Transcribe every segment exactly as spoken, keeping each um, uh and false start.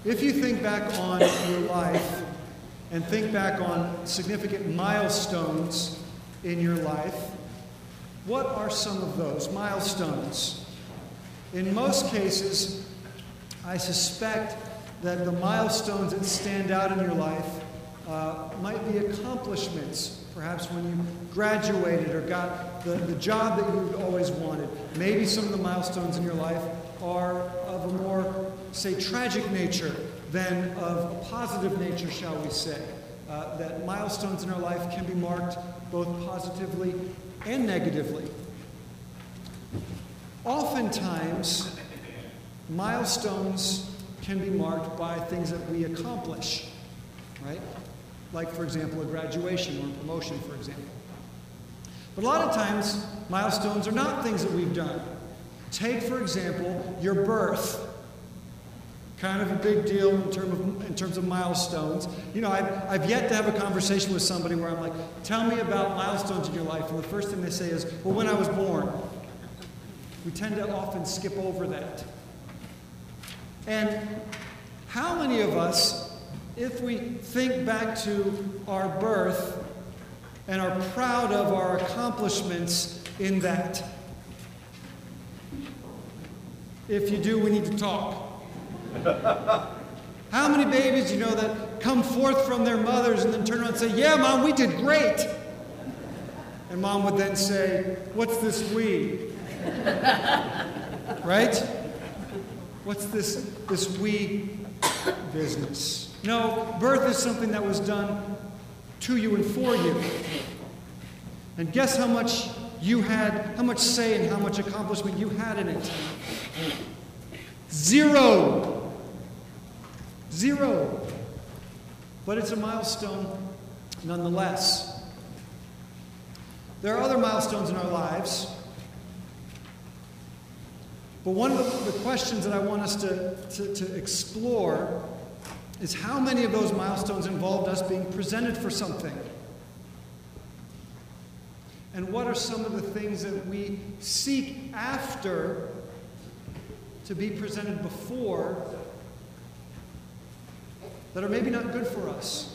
If you think back on your life and think back on significant milestones in your life, what are some of those milestones? In most cases, I suspect that the milestones that stand out in your life uh, might be accomplishments. Perhaps when you graduated or got the, the job that you'd always wanted. Maybe some of the milestones in your life are of a more, say, tragic nature than of a positive nature, shall we say. Uh, that milestones in our life can be marked both positively and negatively. Oftentimes, milestones can be marked by things that we accomplish, right? Like, for example, a graduation or a promotion, for example. But a lot of times, milestones are not things that we've done. Take, for example, your birth. Kind of a big deal in, term of, in terms of milestones. You know, I've, I've yet to have a conversation with somebody where I'm like, tell me about milestones in your life. And the first thing they say is, well, when I was born. We tend to often skip over that. And how many of us, if we think back to our birth and are proud of our accomplishments in that? If you do, we need to talk. How many babies you know that come forth from their mothers and then turn around and say, yeah, Mom, we did great. And Mom would then say, what's this we? Right? What's this, this we business? No, birth is something that was done to you and for you. And guess how much you had, how much say and how much accomplishment you had in it? Zero. Zero. But it's a milestone nonetheless. There are other milestones in our lives. But one of the, the questions that I want us to, to, to explore is how many of those milestones involved us being presented for something? And what are some of the things that we seek after to be presented before that are maybe not good for us?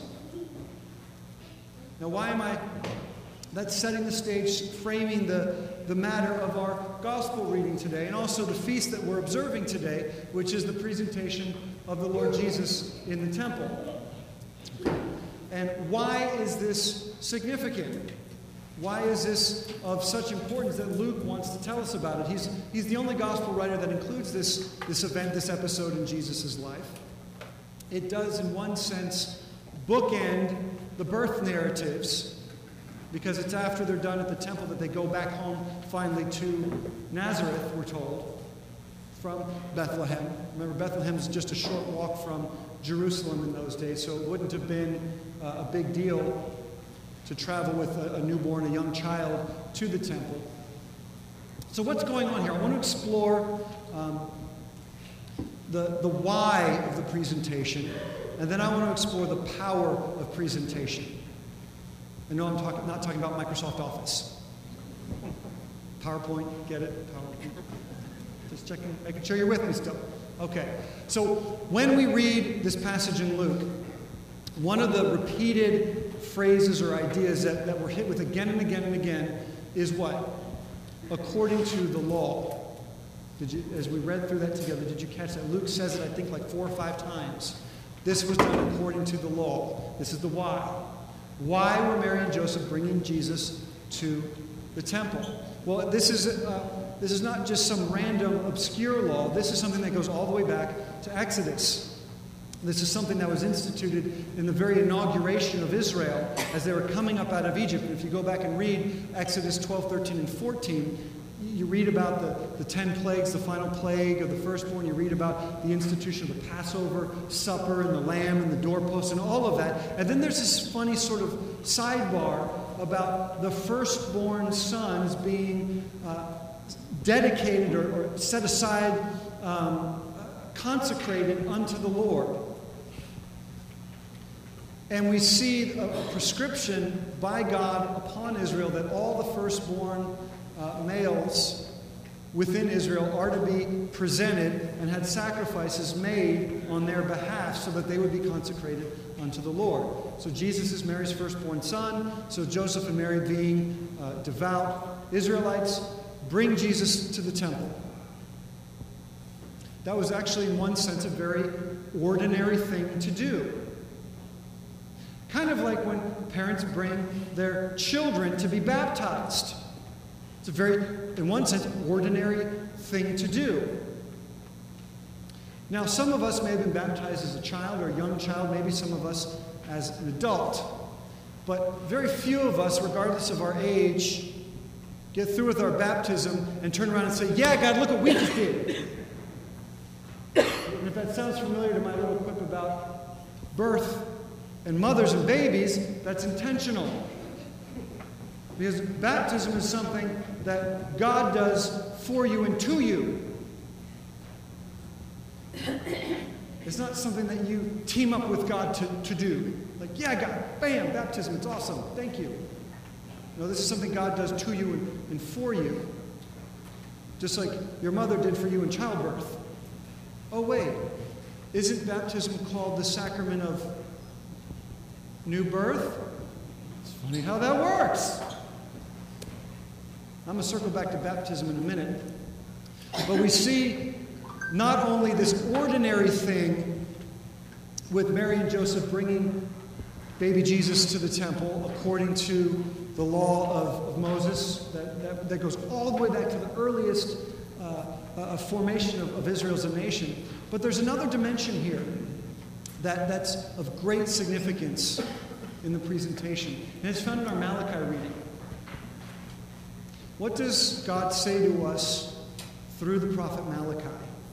Now, why am I... That's setting the stage, framing the, the matter of our gospel reading today, and also the feast that we're observing today, which is the presentation of the Lord Jesus in the temple. And why is this significant? Why is this of such importance that Luke wants to tell us about it? He's, he's the only gospel writer that includes this, this event, this episode in Jesus' life. It does, in one sense, bookend the birth narratives, because it's after they're done at the temple that they go back home finally to Nazareth, we're told, from Bethlehem. Remember, Bethlehem is just a short walk from Jerusalem in those days, so it wouldn't have been uh, a big deal to travel with a, a newborn, a young child, to the temple. So what's going on here? I want to explore um, the, the why of the presentation, and then I want to explore the power of presentation. I know I'm talk, not talking about Microsoft Office. PowerPoint, get it? PowerPoint. Just checking, making sure you're with me still. Okay, so when we read this passage in Luke, one of the repeated phrases or ideas that, that we're hit with again and again and again is what? According to the law. Did you, as we read through that together, did you catch that? Luke says it, I think, like four or five times. This was done according to the law. This is the why. Why were Mary and Joseph bringing Jesus to the temple? Well, this is uh, this is not just some random, obscure law. This is something that goes all the way back to Exodus. This is something that was instituted in the very inauguration of Israel as they were coming up out of Egypt. If you go back and read Exodus twelve, thirteen, and fourteen, you read about the, the ten plagues, the final plague of the firstborn. You read about the institution of the Passover supper and the lamb and the doorpost and all of that. And then there's this funny sort of sidebar about the firstborn sons being uh, dedicated or, or set aside, um, consecrated unto the Lord. And we see a, a prescription by God upon Israel that all the firstborn Uh, males within Israel are to be presented and had sacrifices made on their behalf so that they would be consecrated unto the Lord. So Jesus is Mary's firstborn son. So Joseph and Mary, being uh, devout Israelites, bring Jesus to the temple. That was actually, in one sense, a very ordinary thing to do. Kind of like when parents bring their children to be baptized. It's a very, in one sense, ordinary thing to do. Now, some of us may have been baptized as a child or a young child, maybe some of us as an adult. But very few of us, regardless of our age, get through with our baptism and turn around and say, yeah, God, look what we just did. And if that sounds familiar to my little quip about birth and mothers and babies, that's intentional. Because baptism is something that God does for you and to you. It's not something that you team up with God to, to do. Like, yeah, God, bam, baptism, it's awesome, thank you. No, this is something God does to you and, and for you. Just like your mother did for you in childbirth. Oh, wait, isn't baptism called the sacrament of new birth? It's funny how that works. I'm going to circle back to baptism in a minute. But we see not only this ordinary thing with Mary and Joseph bringing baby Jesus to the temple according to the law of, of Moses, that, that, that goes all the way back to the earliest uh, uh, formation of, of Israel as a nation. But there's another dimension here that, that's of great significance in the presentation. And it's found in our Malachi reading. What does God say to us through the prophet Malachi?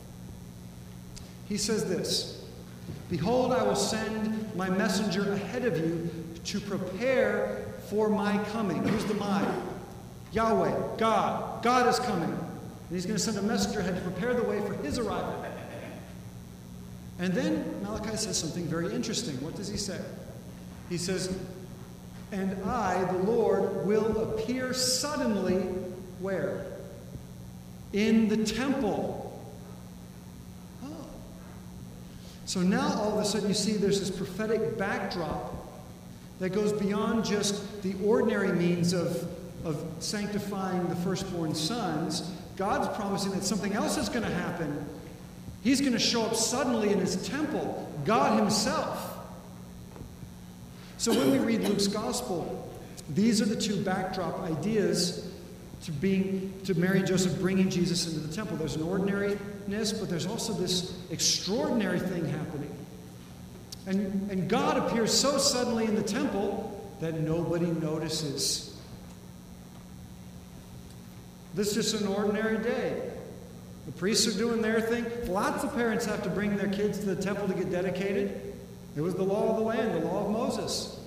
He says this, "Behold, I will send my messenger ahead of you to prepare for my coming." Who's the my? Yahweh, God. God is coming. And he's going to send a messenger ahead to prepare the way for his arrival. And then Malachi says something very interesting. What does he say? He says, "And I, the Lord, will appear suddenly," where? "In the temple." Oh. So now all of a sudden you see there's this prophetic backdrop that goes beyond just the ordinary means of, of sanctifying the firstborn sons. God's promising that something else is going to happen. He's going to show up suddenly in his temple, God himself. So when we read Luke's gospel, these are the two backdrop ideas to being to Mary and Joseph bringing Jesus into the temple. There's an ordinariness, but there's also this extraordinary thing happening. And, and God appears so suddenly in the temple that nobody notices. This is just an ordinary day. The priests are doing their thing. Lots of parents have to bring their kids to the temple to get dedicated. It was the law of the land, the law of Moses.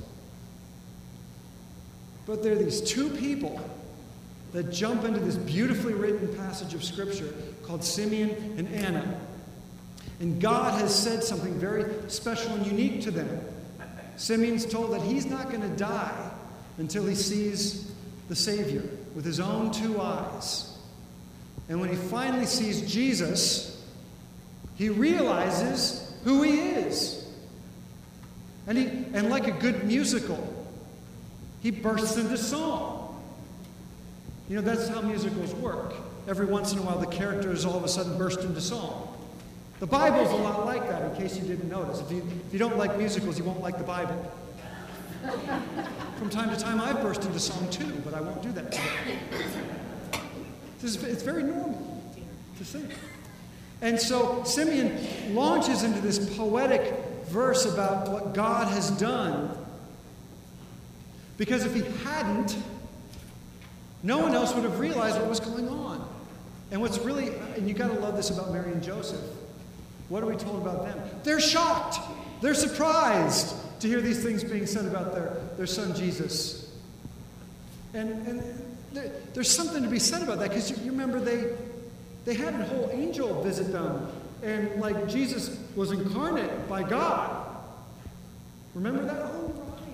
But there are these two people that jump into this beautifully written passage of Scripture called Simeon and Anna. And God has said something very special and unique to them. Simeon's told that he's not going to die until he sees the Savior with his own two eyes. And when he finally sees Jesus, he realizes who he is. And he, and like a good musical, he bursts into song. You know, that's how musicals work. Every once in a while, the characters all of a sudden burst into song. The Bible's a lot like that, in case you didn't notice. If you, if you don't like musicals, you won't like the Bible. From time to time, I've burst into song too, but I won't do that today. This is, it's very normal to sing. And so Simeon launches into this poetic verse about what God has done. Because if he hadn't, no one else would have realized what was going on. And what's really, and you got to love this about Mary and Joseph. What are we told about them? They're shocked. They're surprised to hear these things being said about their, their son Jesus. And, and there, there's something to be said about that, because you, you remember they, they had a whole angel visit them. And like Jesus was incarnate by God. Remember that? Oh, right.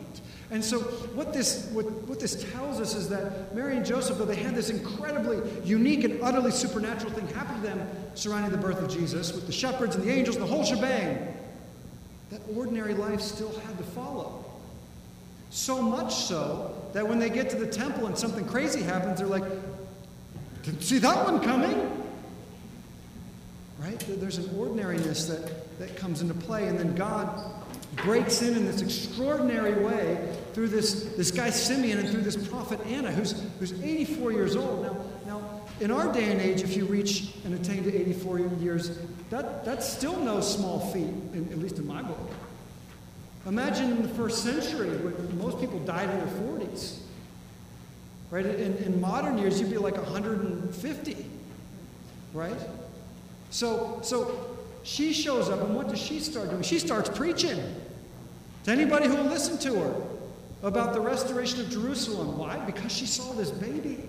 And so what this, what, what this tells us is that Mary and Joseph, though they had this incredibly unique and utterly supernatural thing happen to them surrounding the birth of Jesus, with the shepherds and the angels and the whole shebang, that ordinary life still had to follow. So much so that when they get to the temple and something crazy happens, they're like, didn't see that one coming. Right? There's an ordinariness that, that comes into play, and then God breaks in in this extraordinary way through this, this guy Simeon and through this prophet Anna, who's, who's eighty-four years old. Now, now, in our day and age, if you reach and attain to eighty-four years, that, that's still no small feat, in, at least in my book. Imagine in the first century, when most people died in their forties. Right? In, in modern years, you'd be like one hundred fifty. Right? So, so she shows up, and what does she start doing? She starts preaching to anybody who will listen to her about the restoration of Jerusalem. Why? Because she saw this baby.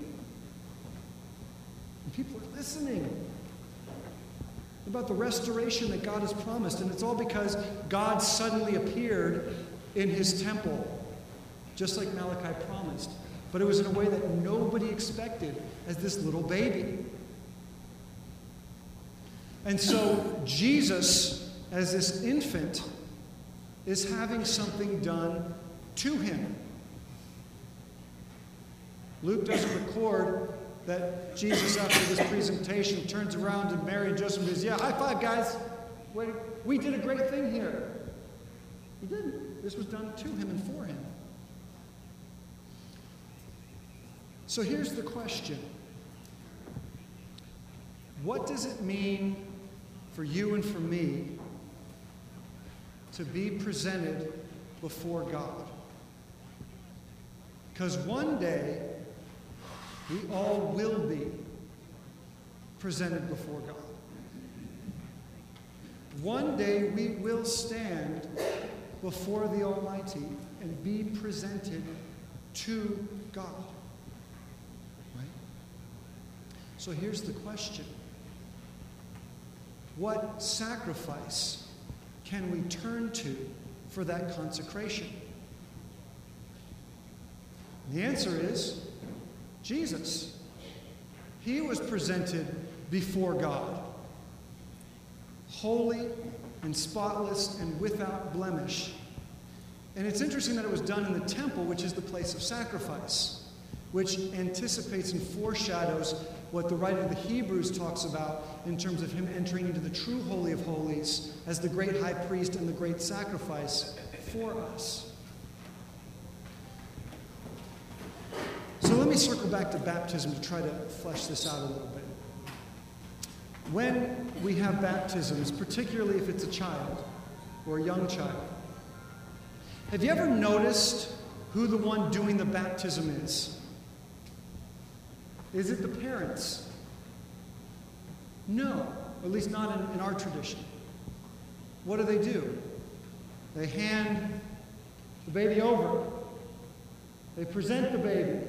And people are listening about the restoration that God has promised. And it's all because God suddenly appeared in his temple, just like Malachi promised. But it was in a way that nobody expected, as this little baby. And so Jesus, as this infant, is having something done to him. Luke doesn't record that Jesus, after this presentation, turns around to Mary and Joseph and says, yeah, high five, guys. Wait, we did a great thing here. He didn't. This was done to him and for him. So here's the question. What does it mean for you and for me to be presented before God? Because one day, we all will be presented before God. One day, we will stand before the Almighty and be presented to God. Right? So here's the question. What sacrifice can we turn to for that consecration? The answer is Jesus. He was presented before God, holy and spotless and without blemish. And it's interesting that it was done in the temple, which is the place of sacrifice, which anticipates and foreshadows what the writer of the Hebrews talks about in terms of him entering into the true Holy of Holies as the great high priest and the great sacrifice for us. So let me circle back to baptism to try to flesh this out a little bit. When we have baptisms, particularly if it's a child or a young child, have you ever noticed who the one doing the baptism is? Is it the parents? No, at least not in, in our tradition. What do they do? They hand the baby over. They present the baby.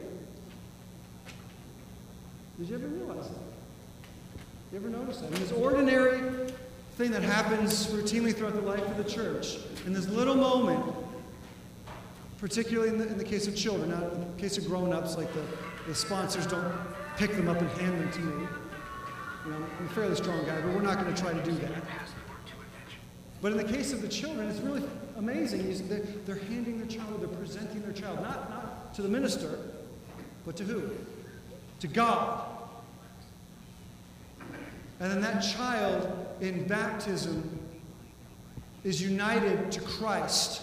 Did you ever realize that? You ever notice that? In this ordinary thing that happens routinely throughout the life of the church, in this little moment, particularly in the, in the case of children, not in the case of grown-ups, like the, the sponsors don't pick them up and hand them to me. You know, I'm a fairly strong guy, but we're not going to try to do that. But in the case of the children, it's really amazing. They're, they're handing their child, they're presenting their child, not, not to the minister, but to who? To God. And then that child in baptism is united to Christ.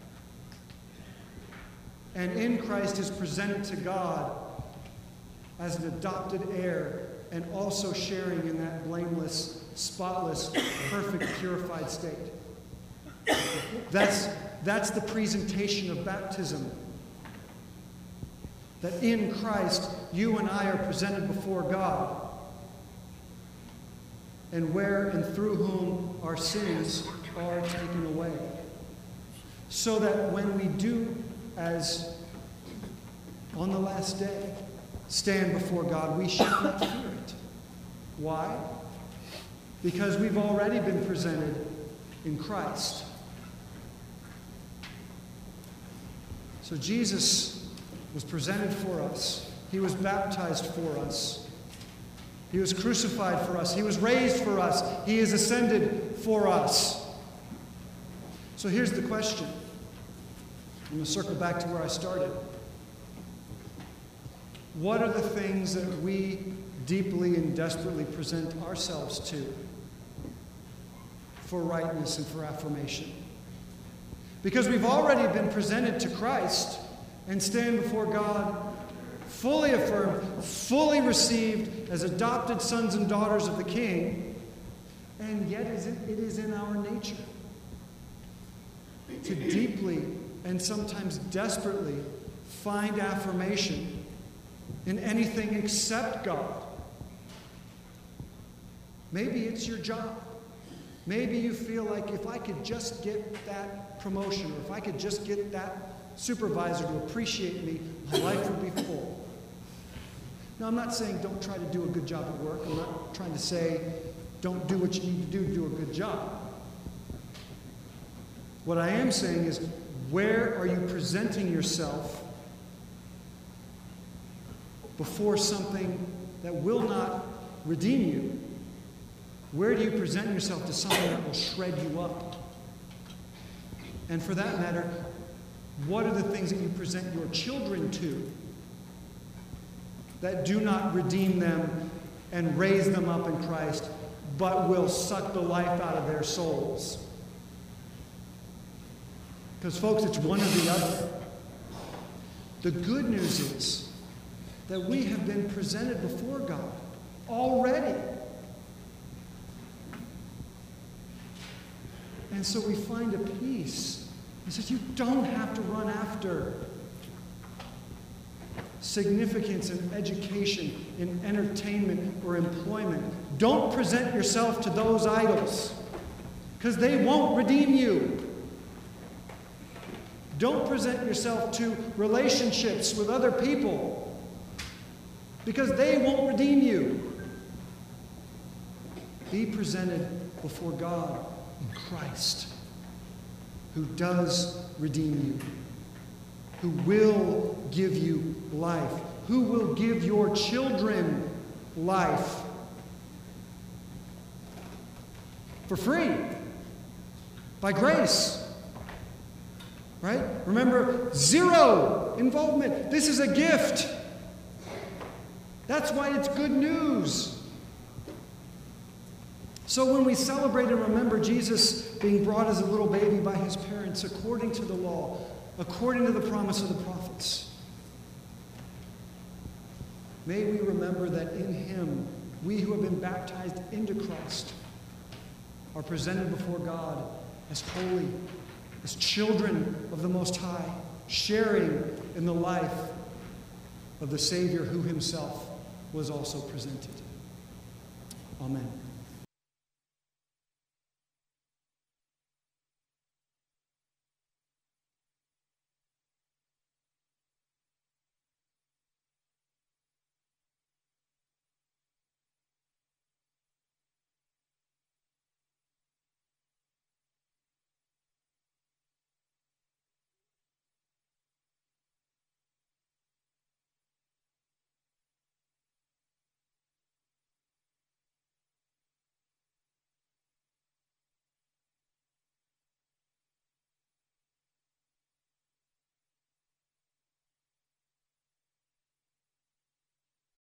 And in Christ is presented to God as an adopted heir and also sharing in that blameless, spotless, perfect, purified state. That's, that's the presentation of baptism. That in Christ, you and I are presented before God, and where and through whom our sins are taken away. So that when we do, as on the last day, stand before God, we shall not fear it. Why? Because we've already been presented in Christ. So Jesus was presented for us. He was baptized for us. He was crucified for us. He was raised for us. He is ascended for us. So here's the question. I'm going to circle back to where I started. What are the things that we deeply and desperately present ourselves to for rightness and for affirmation? Because we've already been presented to Christ and stand before God fully affirmed, fully received as adopted sons and daughters of the King, and yet it is in our nature to deeply and sometimes desperately find affirmation in anything except God. Maybe it's your job. Maybe you feel like if I could just get that promotion, or if I could just get that supervisor to appreciate me, my life would be full. Now, I'm not saying don't try to do a good job at work. I'm not trying to say don't do what you need to do to do a good job. What I am saying is, where are you presenting yourself before something that will not redeem you? Where do you present yourself to something that will shred you up? And for that matter, what are the things that you present your children to that do not redeem them and raise them up in Christ, but will suck the life out of their souls? Because, folks, it's one or the other. The good news is that we have been presented before God already. And so we find a peace. He says you don't have to run after significance in education, in entertainment, or employment. Don't present yourself to those idols, because they won't redeem you. Don't present yourself to relationships with other people, because they won't redeem you. Be presented before God in Christ, who does redeem you, who will give you life, who will give your children life for free, by grace. Right? Remember, zero involvement. This is a gift. That's why it's good news. So when we celebrate and remember Jesus being brought as a little baby by his parents according to the law, according to the promise of the prophets, may we remember that in him, we who have been baptized into Christ are presented before God as holy, as children of the Most High, sharing in the life of the Savior who himself was also presented. Amen.